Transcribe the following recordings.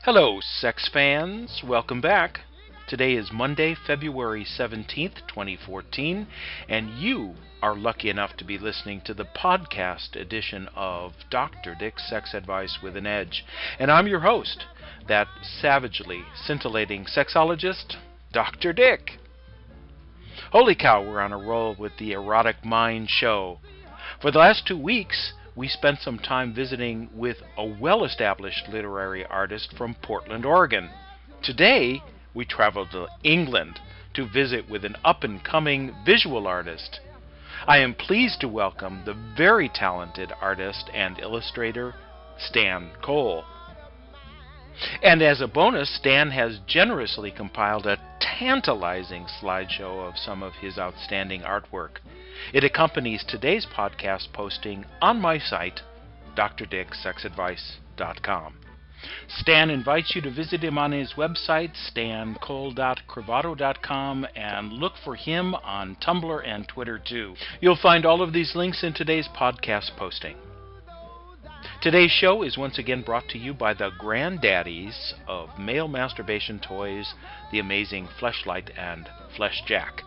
Hello, sex fans. Welcome back. Today is Monday, February 17th, 2014, and you are lucky enough to be listening to the podcast edition of Dr. Dick's Sex Advice with an Edge. And I'm your host, that savagely scintillating sexologist, Dr. Dick. Holy cow, we're on a roll with the Erotic Mind show. For the last 2 weeks, we spent some time visiting with a well-established literary artist from Portland, Oregon. Today, we travel to England to visit with an up-and-coming visual artist. I am pleased to welcome the very talented artist and illustrator, Stan Cole. And as a bonus, Stan has generously compiled a tantalizing slideshow of some of his outstanding artwork. It accompanies today's podcast posting on my site, drdicksexadvice.com. Stan invites you to visit him on his website, stancole.cravato.com, and look for him on Tumblr and Twitter too. You'll find all of these links in today's podcast posting. Today's show is once again brought to you by the granddaddies of male masturbation toys, the amazing Fleshlight and Fleshjack.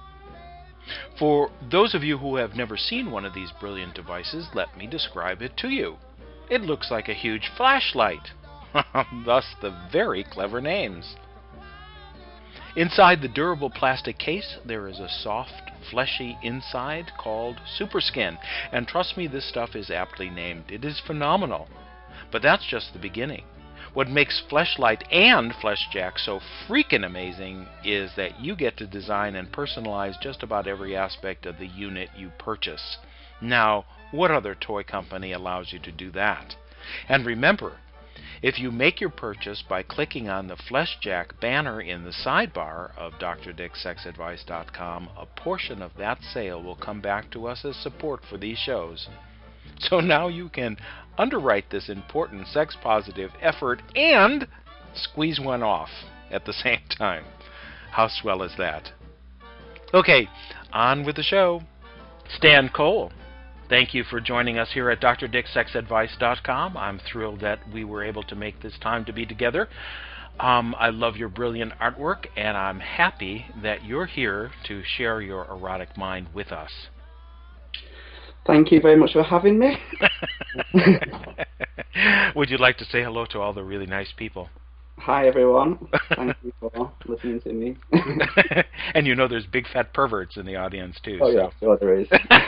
For those of you who have never seen one of these brilliant devices, let me describe it to you. It looks like a huge flashlight, thus the very clever names. Inside the durable plastic case, there is a soft, fleshy inside called Superskin, and trust me, this stuff is aptly named. It is phenomenal. But that's just the beginning. What makes Fleshlight and Fleshjack so freaking amazing is that you get to design and personalize just about every aspect of the unit you purchase. Now, what other toy company allows you to do that? And remember, if you make your purchase by clicking on the Fleshjack banner in the sidebar of drdicksexadvice.com, a portion of that sale will come back to us as support for these shows. So now you can underwrite this important sex-positive effort and squeeze one off at the same time. How swell is that? Okay, on with the show. Stan Cole, thank you for joining us here at drdicksexadvice.com. I'm thrilled that we were able to make this time to be together. I love your brilliant artwork, and I'm happy that you're here to share your erotic mind with us. Thank you very much for having me. Would you like to say hello to all the really nice people? Hi, everyone. Thank you for listening to me. And you know there's big fat perverts in the audience, too. Oh, yeah, sure there is.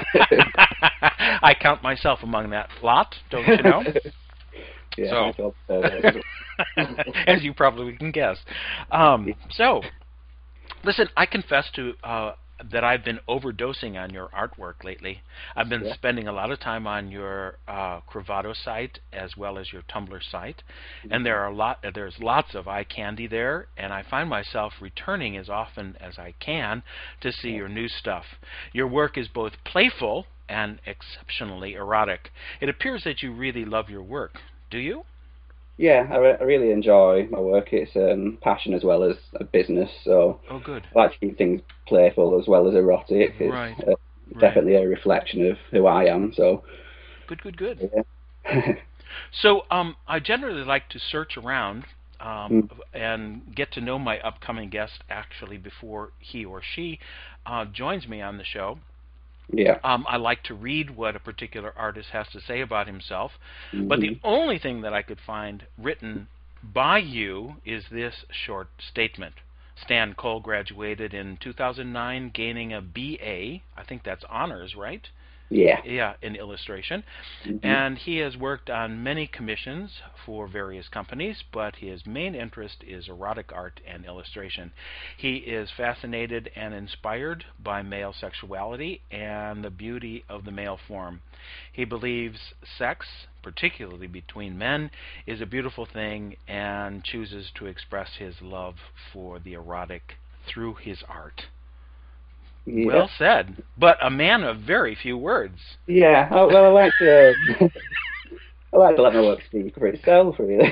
I count myself among that lot, don't you know? Yeah, so, as you probably can guess. So, listen, I confess to that I've been overdosing on your artwork lately. I've been spending a lot of time on your Cravato site as well as your Tumblr site, and there's lots of eye candy there, and I find myself returning as often as I can to see your new stuff. Your work is both playful and exceptionally erotic. It appears that you really love your work. Do you? Yeah, I really enjoy my work. It's passion as well as a business, so good. I like to keep things playful as well as erotic. It's definitely a reflection of who I am. So Good. Yeah. So I generally like to search around and get to know my upcoming guest actually before he or she joins me on the show. Yeah. I like to read what a particular artist has to say about himself, but the only thing that I could find written by you is this short statement. Stan Cole graduated in 2009, gaining a BA. I think that's honors, right? Yeah. Yeah, in illustration. And he has worked on many commissions for various companies, but his main interest is erotic art and illustration. He is fascinated and inspired by male sexuality and the beauty of the male form. He believes sex, particularly between men, is a beautiful thing and chooses to express his love for the erotic through his art. Yeah. Well said, but a man of very few words. Yeah, well, I like to let my work speak for itself, really.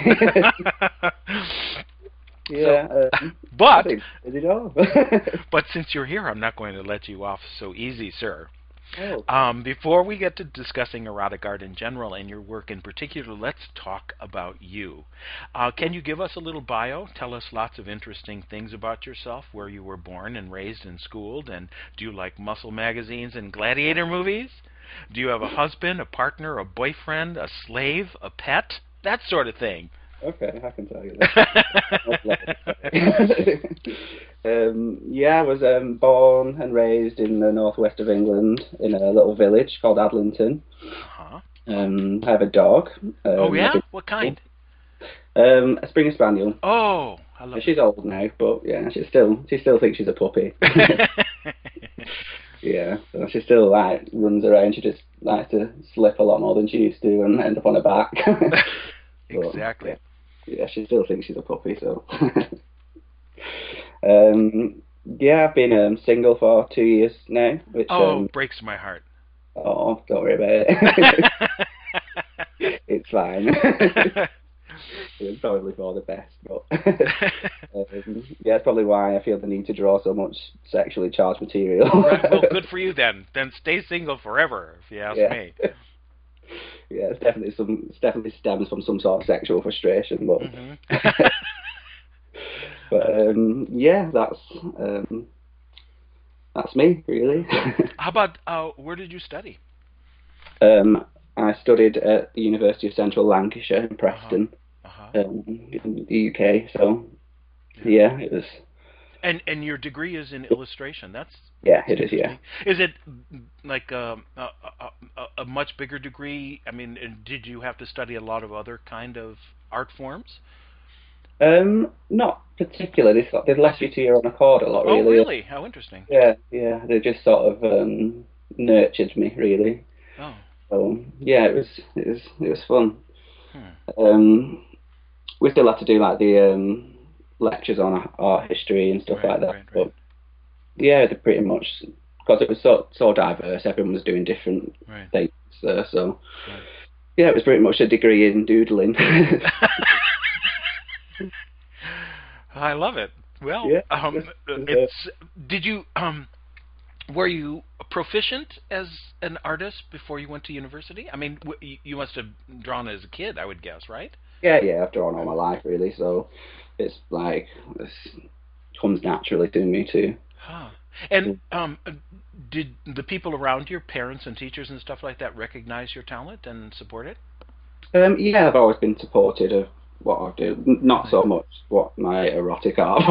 Yeah, but it all. but since you're here, I'm not going to let you off so easy, sir. Oh. Before we get to discussing erotic art in general and your work in particular, let's talk about you. Can you give us a little bio? Tell us lots of interesting things about yourself, where you were born and raised and schooled, and do you like muscle magazines and gladiator movies? Do you have a husband, a partner, a boyfriend, a slave, a pet? That sort of thing. Okay, I can tell you that. Yeah, I was born and raised in the northwest of England in a little village called Adlington. Uh-huh. I have a dog. Oh, yeah? What kind? A Springer Spaniel. Oh, I love She's old now, but yeah, she still thinks she's a puppy. Yeah, so she still like runs around. She just likes to slip a lot more than she used to and end up on her back. Exactly. Yeah, she still thinks she's a puppy. So, yeah, I've been single for 2 years now, which breaks my heart. Oh, don't worry about it. It's fine. It's probably for the best, but yeah, it's probably why I feel the need to draw so much sexually charged material. Right, well, good for you then. Then stay single forever, if you ask me. Yeah, it definitely stems from some sort of sexual frustration, but but yeah, that's me really. How about where did you study? I studied at the University of Central Lancashire in Preston. In the UK, so yeah, it was. And your degree is in illustration. That's it is. Yeah. Is it like a much bigger degree? I mean, did you have to study a lot of other kind of art forms? Not particularly. They left you to your own accord a lot, really. Oh, really? How interesting. Yeah. They just sort of nurtured me, really. Oh. So yeah, it was fun. We still had to do like the lectures on art history and stuff like that. Right. But yeah, they pretty much, because it was so diverse, everyone was doing different things there. So yeah, it was pretty much a degree in doodling. I love it. Well, did you were you proficient as an artist before you went to university? I mean, you must have drawn as a kid, I would guess, right? Yeah, I've drawn all my life, really, so it's like, it comes naturally to me, too. Huh. And did the people around you, parents and teachers and stuff like that, recognize your talent and support it? Yeah, I've always been supported of what I do, not so much what my erotic art.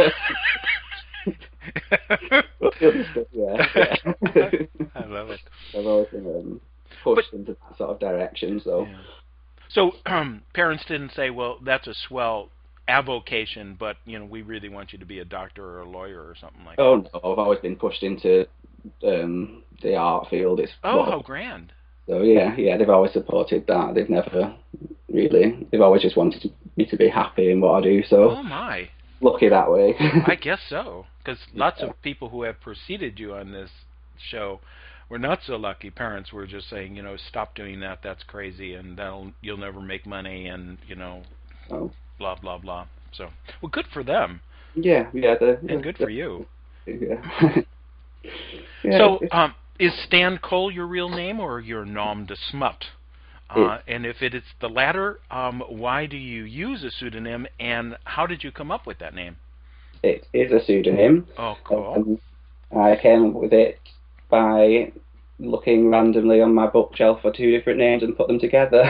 But the other stuff, yeah. I love it. I've always been pushed into that sort of direction, so... Yeah. So parents didn't say, well, that's a swell avocation, but we really want you to be a doctor or a lawyer or something like that. Oh no, I've always been pushed into the art field. How grand. So yeah, they've always supported that. They've always just wanted me to be happy in what I do. So oh my, lucky that way. I guess so, because lots of people who have preceded you on this show were not so lucky. Parents were just saying, stop doing that. That's crazy, and you'll never make money, and blah blah blah. So, well, good for them. Yeah, and good for you. Yeah. So, is Stan Cole your real name or your nom de smut? And if it is the latter, why do you use a pseudonym, and how did you come up with that name? It is a pseudonym. Oh, cool. I came up with it by looking randomly on my bookshelf for two different names and put them together.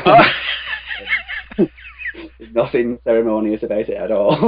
Nothing ceremonious about it at all.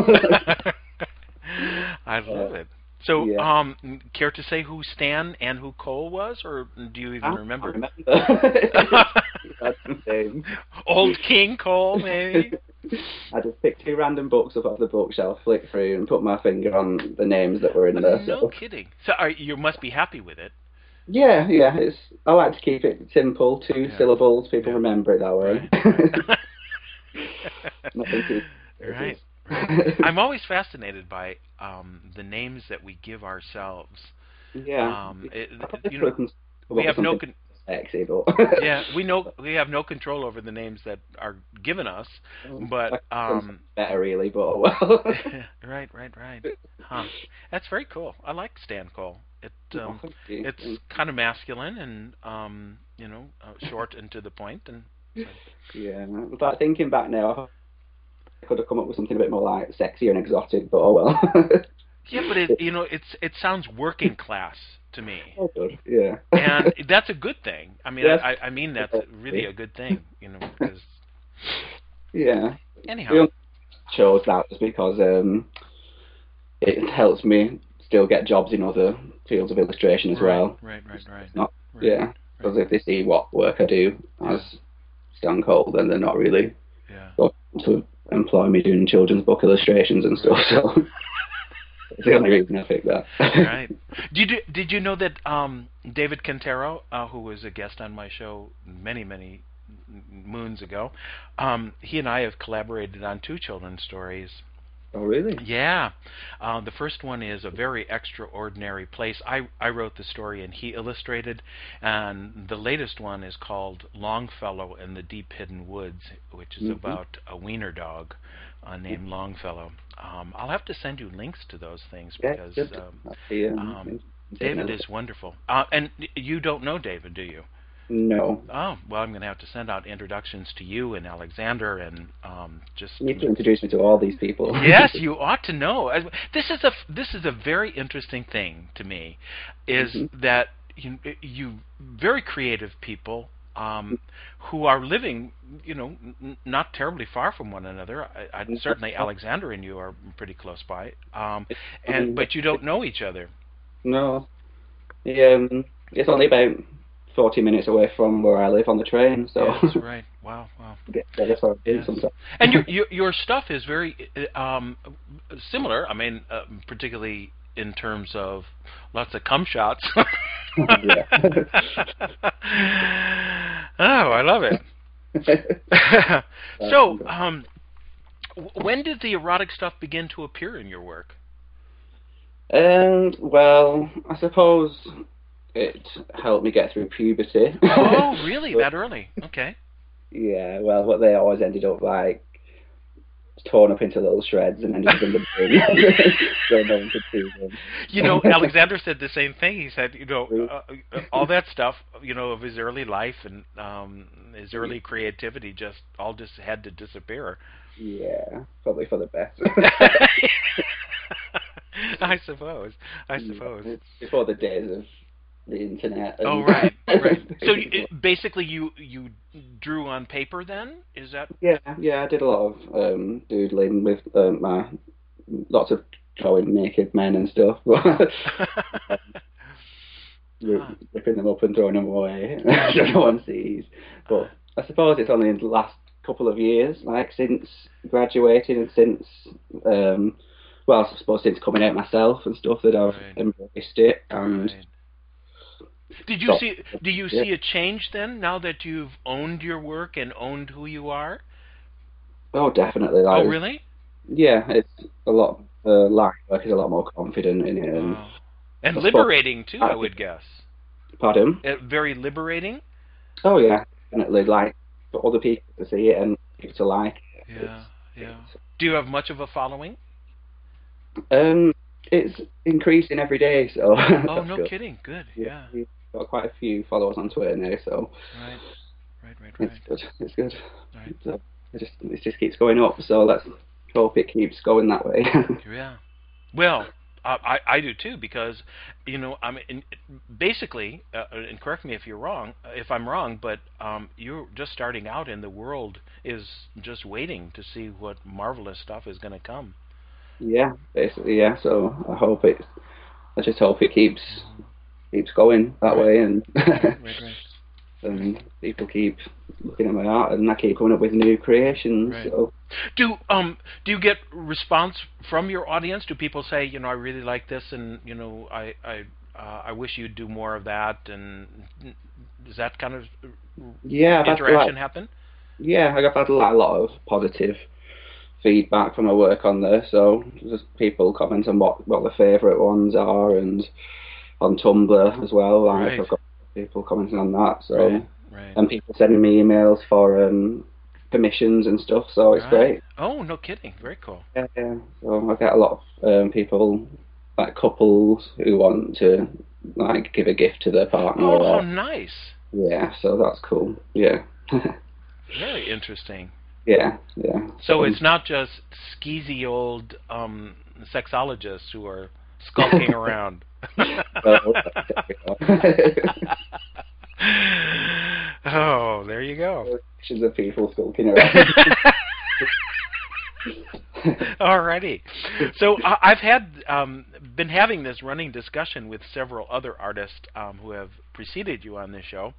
I love it. So, care to say who Stan and who Cole was, or do you even remember? I remember. Old King Cole, maybe? I just picked two random books up off the bookshelf, flicked through, and put my finger on the names that were in there. No kidding. So you must be happy with it. Yeah. I like to keep it simple, two syllables. People remember it that way. Nothing too. Right. I'm always fascinated by the names that we give ourselves. Yeah. We have no sexy, but yeah, we have no control over the names that are given us, but better really, but well. Right. Huh. That's very cool. I like Stan Cole. It Oh, thank you. it's kind of masculine and short and to the point, and so. Yeah, but thinking back now, I could have come up with something a bit more like sexy and exotic, but oh well. Yeah, but it sounds working class to me. Oh, good. Yeah. And that's a good thing. I mean, Yes. I mean that's really a good thing, because Yeah. We anyhow. only chose that just because it helps me still get jobs in other fields of illustration as Right, well. right, right, right, It's not, right, yeah, right. because if they see what work I do Yeah, as Stan Cole, then they're not really yeah. going to employ me doing children's book illustrations and stuff. Right, So it's the only reason I picked that. right. Did you know that David Quintero, who was a guest on my show many moons ago, he and I have collaborated on two children's stories. Oh, really? Yeah. The first one is A Very Extraordinary Place. I wrote the story and he illustrated. And the latest one is called Longfellow and the Deep Hidden Woods, which is about a wiener dog named Longfellow. I'll have to send you links to those things Yeah, because good. That's the, David is wonderful. And you don't know David, do you? No. Oh, well, I'm going to have to send out introductions to you and Alexander and just. You need to introduce me to all these people. Yes, you ought to know. This is a very interesting thing to me, is that you very creative people who are living, not terribly far from one another. Certainly Alexander and you are pretty close by, but you don't know each other. No. Yeah, it's only about 40 minutes away from where I live on the train, so Yes, right. Wow, wow. get there for Yes. sometimes. And your stuff is very similar. I mean, particularly in terms of lots of cum shots. Yeah. Oh, I love it. So, when did the erotic stuff begin to appear in your work? Well, I suppose it helped me get through puberty. Oh, really? That early? Okay. Yeah, well, but they always ended up like torn up into little shreds and ended up in the bin, so no one could see them. Alexander said the same thing. He said, all that stuff, of his early life and his early creativity just had to disappear. Yeah, probably for the best. I suppose. It's before the days of the internet. Oh, right. So basically, you drew on paper then? Is that? Yeah. I did a lot of doodling with lots of drawing naked men and stuff, ripping them up and throwing them away so no one sees. But I suppose it's only in the last couple of years, like since graduating and since I suppose since coming out myself and stuff, that I've embraced it. And do you see a change then, now that you've owned your work and owned who you are? Oh, definitely. Oh, really? Yeah, it's a lot. Line work is a lot more confident in it, and liberating too, I would guess. Pardon? Very liberating. Oh yeah, definitely. Like for other people to see it and people to like it. Yeah. Do you have much of a following? It's increasing every day, so. Oh, no good. Kidding. Good. Yeah. We've got quite a few followers on Twitter now, so. Right. It's good. Right. So it just keeps going up. So let's hope it keeps going that way. Yeah. Well, I do too, because I mean, basically, and correct me if I'm wrong, but you're just starting out, and the world is just waiting to see what marvelous stuff is going to come. Yeah, basically, yeah. So I just hope it keeps going that way, and and people keep looking at my art, and I keep coming up with new creations. Right. So. Do you get response from your audience? Do people say, I really like this, and I wish you'd do more of that, and does that kind of interaction happen? Yeah, I've had a lot of positive feedback from my work on there, so just people comment on what the favourite ones are, and on Tumblr as well. Like I've got people commenting on that, so and people sending me emails for permissions and stuff, so it's great. Oh, no kidding! Very cool. Yeah. So I get a lot of people like couples who want to like give a gift to their partner. Oh, how Or, nice. yeah, so that's cool. Yeah. Very interesting. Yeah, yeah. So it's not just skeezy old sexologists who are skulking around. Well, Oh, there you go. pictures of people skulking around. Alrighty. So I've had been having this running discussion with several other artists who have preceded you on this show,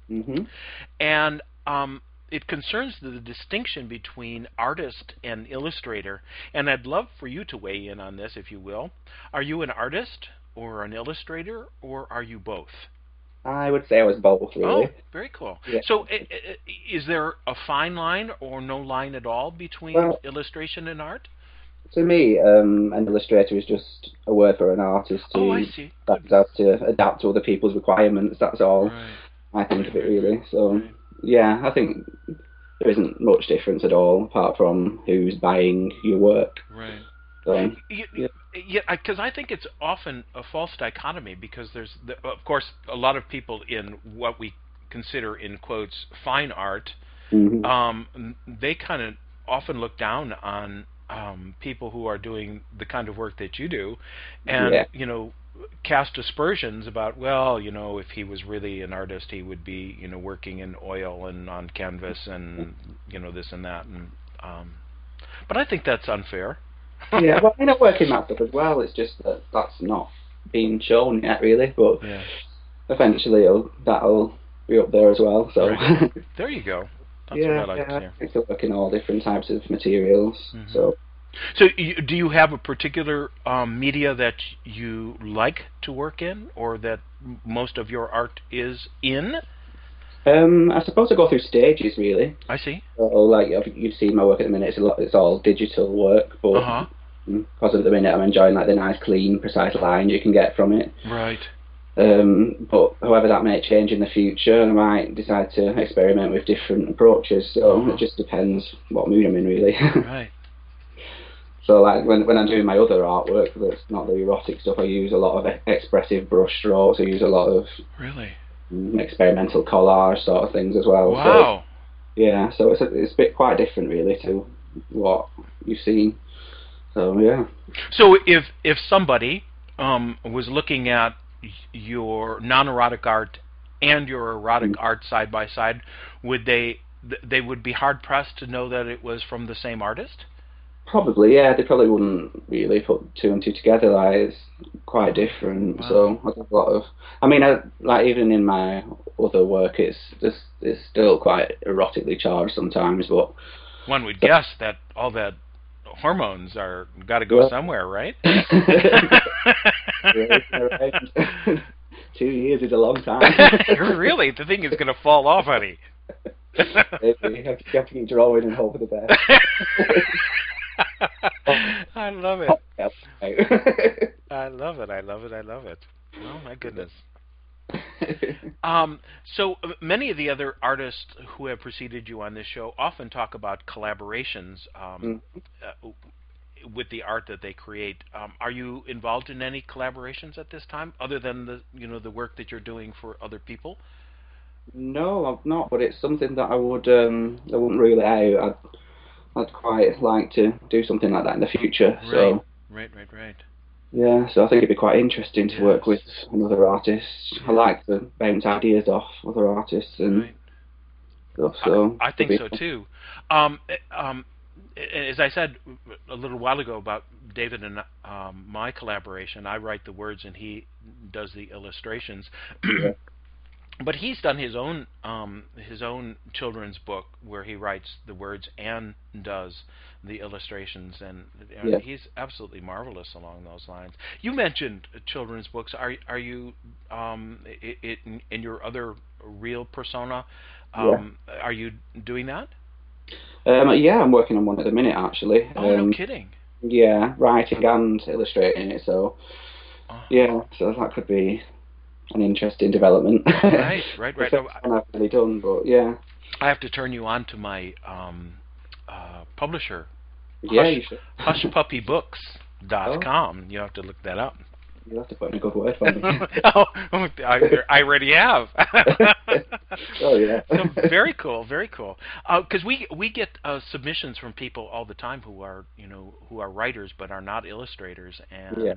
and it concerns the distinction between artist and illustrator. And I'd love for you to weigh in on this, if you will. Are you an artist or an illustrator, or are you both? I would say I was both, really. Oh, very cool. Yeah. So is there a fine line or no line at all between illustration and art? To me, an illustrator is just a word for an artist Oh, I see. that has to adapt to other people's requirements. That's all. Right. I think of it, really. So, yeah, I think there isn't much difference at all, apart from who's buying your work. Right. So, yeah, because I think it's often a false dichotomy, because there's, of course, a lot of people in what we consider, in quotes, fine art. They kind of often look down on people who are doing the kind of work that you do, and you know, cast aspersions about, well, you know, if he was really an artist, he would be, you know, working in oil and on canvas and, you know, this and that. And but I think that's unfair. Yeah, well, I work in that stuff as well. It's just that that's not being shown yet, really. But eventually, that'll be up there as well. So there you go. That's what I like to hear. I still work in all different types of materials. So do you have a particular media that you like to work in, or that most of your art is in? I suppose I go through stages, really. I see. So, like, you've seen my work at the minute. It's all digital work, but because at the minute I'm enjoying like the nice, clean, precise lines you can get from it. Right. But however that may change in the future, I might decide to experiment with different approaches. So it just depends what mood I'm in, really. Right. So like when I'm doing my other artwork that's not the erotic stuff, I use a lot of expressive brush strokes. I use a lot of experimental collage sort of things as well. Wow. So, yeah, so it's a bit quite different, really, to what you've seen. So yeah. So if somebody was looking at your non-erotic art and your erotic art side by side, would they would be hard pressed to know that it was from the same artist? Probably, yeah. They probably wouldn't really put two and two together. Like, it's quite different. Wow. So I think a lot of, I mean, like even in my other work, it's still quite erotically charged sometimes. But one would guess that all that hormones are got to go somewhere, right? 2 years is a long time. Really, the thing is going to fall off, honey. Maybe you have to keep drawing and hope for the best. I love it. I love it. I love it. I love it. Oh my goodness. So many of the other artists who have preceded you on this show often talk about collaborations with the art that they create. Are you involved in any collaborations at this time, other than the work that you're doing for other people? No, I'm not. But it's something that I wouldn't rule it out. I'd quite like to do something like that in the future. Right. So Right. yeah, so I think it'd be quite interesting to work with another artist. I like to bounce ideas off other artists and stuff. So I think so too. As I said a little while ago about David and my collaboration, I write the words and he does the illustrations. But he's done his own children's book where he writes the words and does the illustrations, and he's absolutely marvelous along those lines. You mentioned children's books. Are you in your other real persona? Are you doing that? Yeah, I'm working on one at the minute actually. Oh, no kidding. Yeah, writing and illustrating it. So yeah, so that could be an interesting development. Right. I've really done, but yeah. I have to turn you on to my publisher. Yeah, you should. Hushpuppybooks.com. You have to look that up. You'll have to put in a good word for me. Oh, I already have. Oh yeah. So very cool, very cool. Because we get submissions from people all the time who are writers but are not illustrators, and Yeah.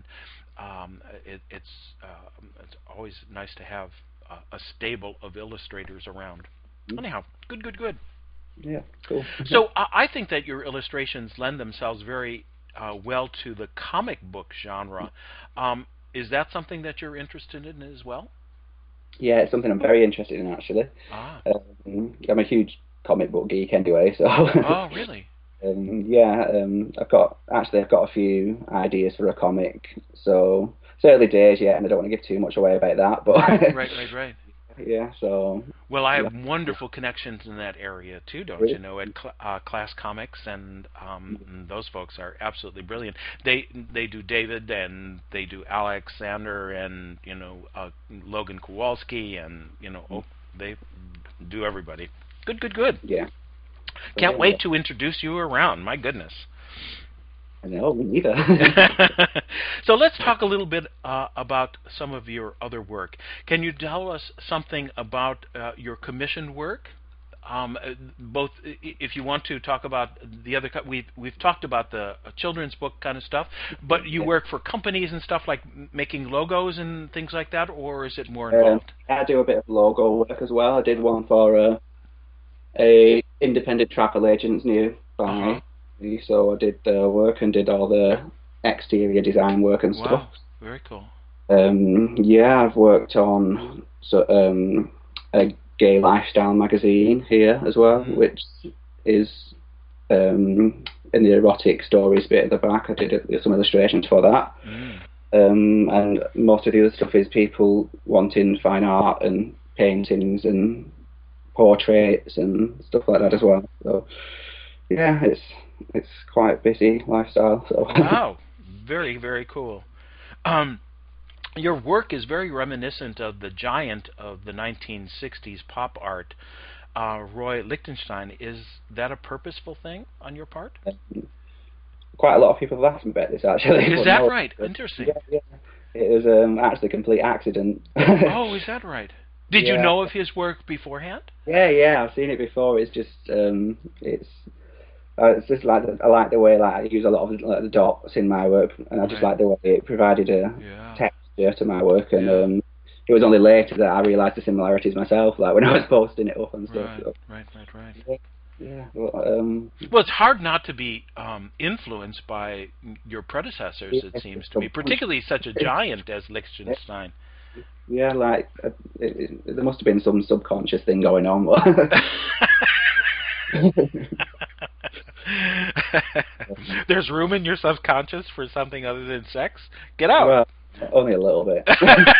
It's always nice to have a stable of illustrators around. Anyhow, good. Yeah, cool. So I think that your illustrations lend themselves very well to the comic book genre. Is that something that you're interested in as well? Yeah, it's something I'm very interested in actually. Ah. I'm a huge comic book geek anyway, so. Oh, really? I've got a few ideas for a comic. So it's early days yet, and I don't want to give too much away about that. But right. Yeah, so. Well, I have wonderful connections in that area too, don't you know? At Class Comics, and those folks are absolutely brilliant. They do David, and they do Alexander, and Logan Kowalski, and they do everybody. Good. Yeah. Can't wait to introduce you around. My goodness. I know, me neither. So let's talk a little bit about some of your other work. Can you tell us something about your commissioned work? Both, if you want to talk about the other, we've talked about the children's book kind of stuff, but you work for companies and stuff like making logos and things like that, or is it more involved? I do a bit of logo work as well. I did one for a independent travel agents nearby. So I did the work and did all the exterior design work and stuff. Wow, very cool. Yeah, I've worked on a gay lifestyle magazine here as well, which is in the erotic stories bit at the back. I did some illustrations for that. And most of the other stuff is people wanting fine art and paintings and portraits and stuff like that as well. So yeah, it's quite a busy lifestyle. So. Wow, very cool. Your work is very reminiscent of the giant of the 1960s pop art, Roy Lichtenstein. Is that a purposeful thing on your part? Quite a lot of people have asked me about this actually. Is that right? Interesting. Yeah. It was actually a complete accident. Oh, is that right? Did you know of his work beforehand? Yeah, I've seen it before. It's just it's just like I like the way I use a lot of the dots in my work, and I just like the way it provided a texture to my work. And it was only later that I realised the similarities myself, like when I was posting it up and stuff. Right. Yeah. Well, it's hard not to be influenced by your predecessors. It seems to be, particularly such a giant as Lichtenstein. Yeah, like there must have been some subconscious thing going on. There's room in your subconscious for something other than sex? Get out. Well, only a little bit.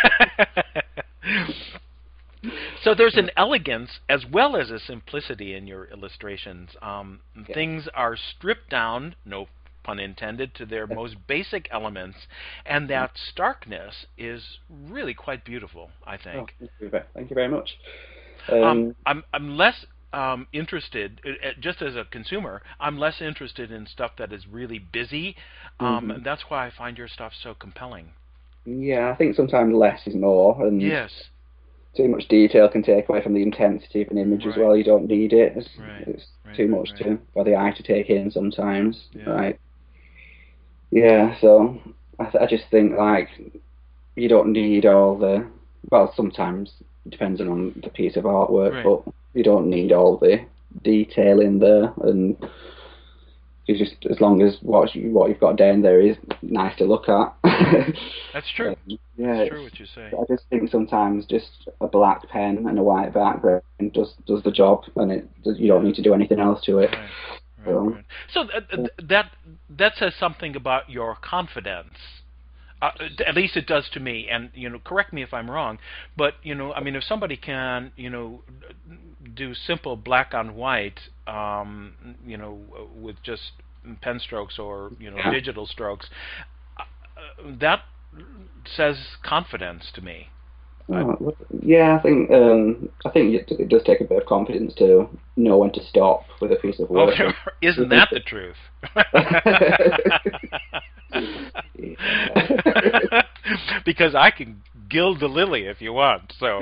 So there's an elegance as well as a simplicity in your illustrations. Things are stripped down, no pun intended, to their most basic elements, and that starkness is really quite beautiful, I think. Thank you very much. I'm less interested, just as a consumer, I'm less interested in stuff that is really busy. And that's why I find your stuff so compelling. Yeah, I think sometimes less is more. And yes. Too much detail can take away from the intensity of an image as well. You don't need it. It's too much for the eye to take in sometimes. Right. Yeah, so I just think like you don't need all the, well, sometimes depending on the piece of artwork, but you don't need all the detail in there, and you just, as long as what you've got down there is nice to look at. That's true. That's true what you say. I just think sometimes just a black pen and a white background does the job, and you don't need to do anything else to it. Right. So that says something about your confidence. At least it does to me, and correct me if I'm wrong, but I mean, if somebody can do simple black on white, with just pen strokes or digital strokes, that says confidence to me. Yeah, I think it does take a bit of confidence to know when to stop with a piece of work. Isn't that the truth? Yeah. Because I can gild the lily if you want. So,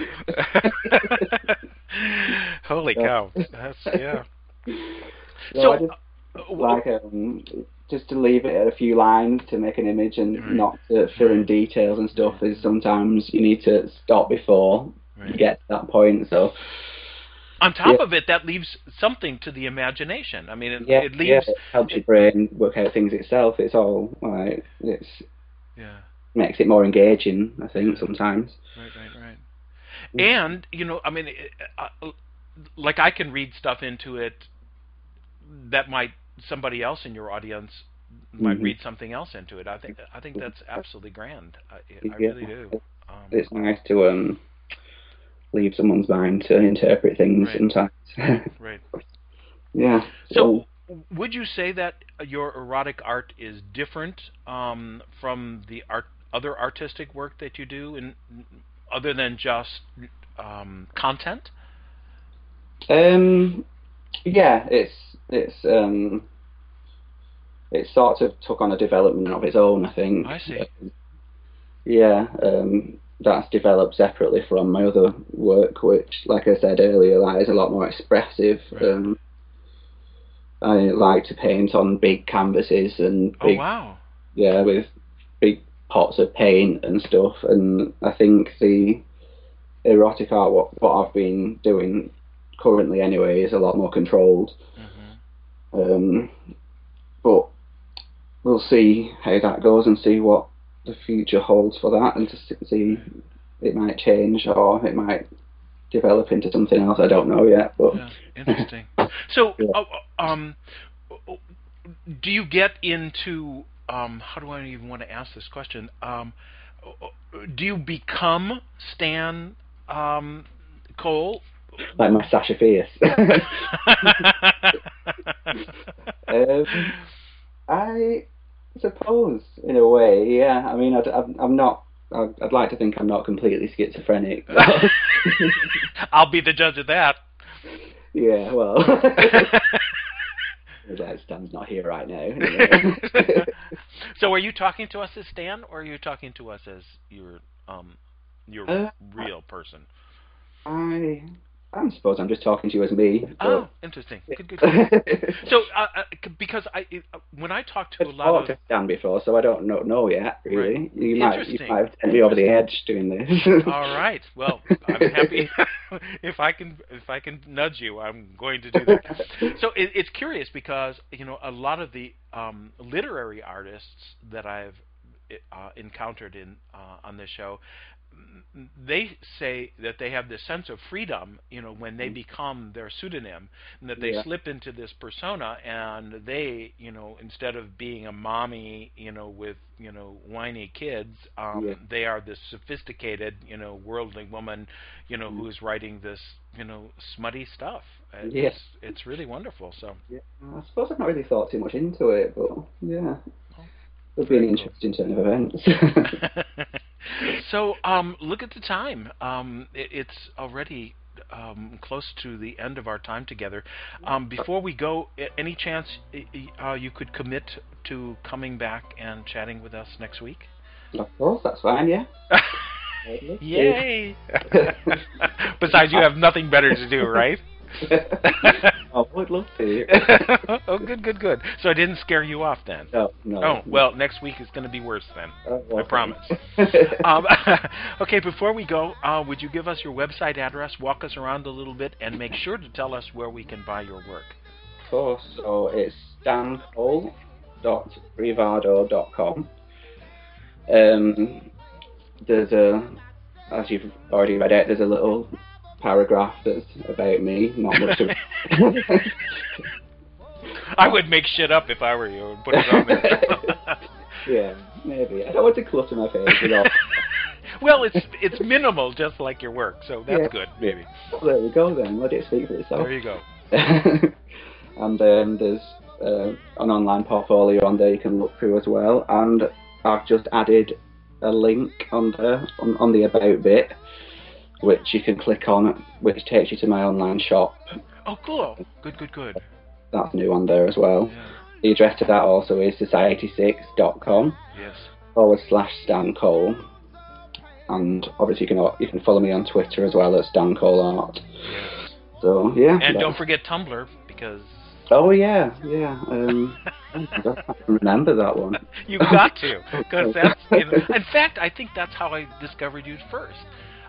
holy cow, that's yeah. So I just like just to leave it at a few lines to make an image and not to fill in details and stuff. Is sometimes you need to stop before you get to that point. So. On top of it, that leaves something to the imagination. I mean, it leaves. Yeah, it helps your brain work out things itself. It's all like makes it more engaging. I think sometimes. Right. And I mean, like I can read stuff into it that somebody else in your audience might read something else into it. I think that's absolutely grand. I really do. It's nice to leave someone's mind to interpret things sometimes. Right. Yeah. So, would you say that your erotic art is different from the other artistic work that you do, other than just content? Yeah, it's it sort of took on a development of its own, I think. I see. Yeah. That's developed separately from my other work, which, like I said earlier, is a lot more expressive. Right. I like to paint on big canvases and with big pots of paint and stuff. And I think the erotic art, what I've been doing currently anyway, is a lot more controlled. But we'll see how that goes and see what the future holds for that, and to see it might change or it might develop into something else. I don't know yet, but interesting. So, do you get into how do I even want to ask this question? Do you become Stan Cole? Like my Sasha Fierce. I suppose, in a way, yeah. I mean, I'm not. I'd like to think I'm not completely schizophrenic. I'll be the judge of that. Yeah, well, Stan's not here right now. So, are you talking to us as Stan, or are you talking to us as your real person? I suppose I'm just talking to you as me. Oh, interesting. Good. So, because when I talk to a lot of Stan before, so I don't know yet. Really, you might have sent me over the edge doing this. All right. Well, I'm happy if I can nudge you. I'm going to do that. So it's curious because a lot of the literary artists that I've encountered on this show, they say that they have this sense of freedom, when they become their pseudonym, and that they slip into this persona, and they, instead of being a mommy, with, whiny kids, they are this sophisticated, worldly woman, who is writing this, smutty stuff. It's really wonderful. So I suppose I've not really thought too much into it, but yeah, it'll be an interesting turn of events. So, look at the time. It's already close to the end of our time together. Before we go, any chance you could commit to coming back and chatting with us next week? Of course, that's fine, yeah. Yay! Besides, you have nothing better to do, right? I would love to. Oh, good. So I didn't scare you off then? No. Oh, well, next week is going to be worse then. I promise. Okay, before we go, would you give us your website address, walk us around a little bit, and make sure to tell us where we can buy your work? Of course. So it's stancole.brivado.com. There's as you've already read it, there's a little paragraph that's about me, not much of I would make shit up if I were you and put it on there. Yeah, maybe. I don't want to clutter my face at all. Well, it's minimal, just like your work, so that's good, maybe. Well, there we go then. Let it speak for itself. There you go. And there's an online portfolio on there you can look through as well, and I've just added a link on the About bit, which you can click on, which takes you to my online shop. Oh, cool. Good. That's new on there as well. The address to that also is society6.com Yes. /Stan Cole. And obviously you can follow me on Twitter as well at Stan Cole Art. Yes. So yeah. And don't forget Tumblr, because... Oh yeah. I remember that one. You've got to, because that's... in fact, I think that's how I discovered you first.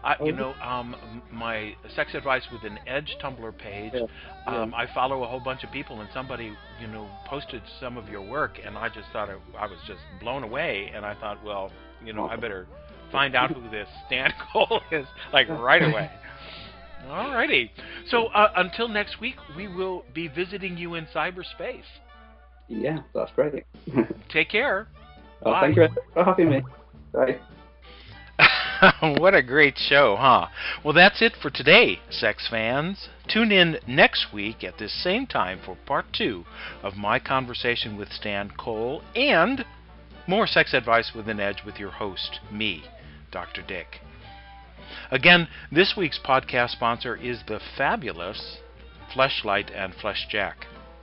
My Sex Advice with an Edge Tumblr page, I follow a whole bunch of people, and somebody, posted some of your work, and I just thought I was just blown away, and I thought, well, I better find out who this Stan Cole is, like, right away. Alrighty. So until next week, we will be visiting you in cyberspace. Yeah, that's great. Take care. Oh, Bye. thank you for having me. Bye. What a great show, huh? Well, that's it for today, sex fans. Tune in next week at this same time for part 2 of my conversation with Stan Cole and more Sex Advice with an Edge with your host, me, Dr. Dick. Again, this week's podcast sponsor is the fabulous Fleshlight and Fleshjack.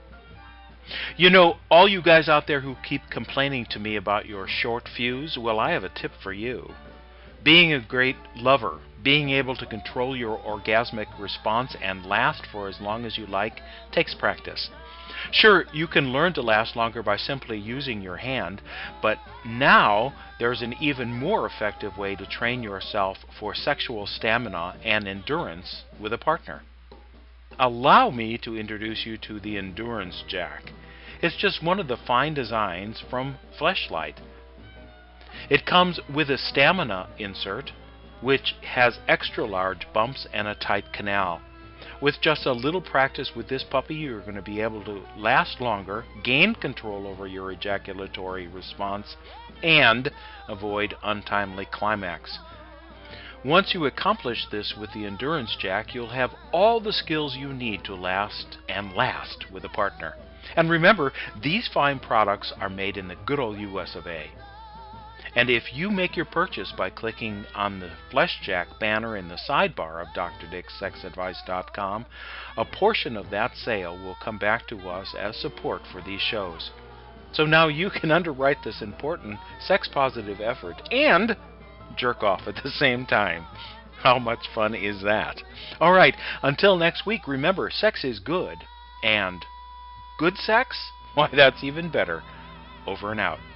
All you guys out there who keep complaining to me about your short fuse, well, I have a tip for you. Being a great lover, being able to control your orgasmic response and last for as long as you like, takes practice. Sure, you can learn to last longer by simply using your hand, but now there's an even more effective way to train yourself for sexual stamina and endurance with a partner. Allow me to introduce you to the Endurance Jack. It's just one of the fine designs from Fleshlight. It comes with a stamina insert, which has extra large bumps and a tight canal. With just a little practice with this puppy, you're going to be able to last longer, gain control over your ejaculatory response, and avoid untimely climax. Once you accomplish this with the Endurance Jack, you'll have all the skills you need to last with a partner. And remember, these fine products are made in the good old US of A. And if you make your purchase by clicking on the Fleshjack banner in the sidebar of DrDickSexAdvice.com, a portion of that sale will come back to us as support for these shows. So now you can underwrite this important sex-positive effort and jerk off at the same time. How much fun is that? All right, until next week, remember, sex is good, and good sex? Why, that's even better. Over and out.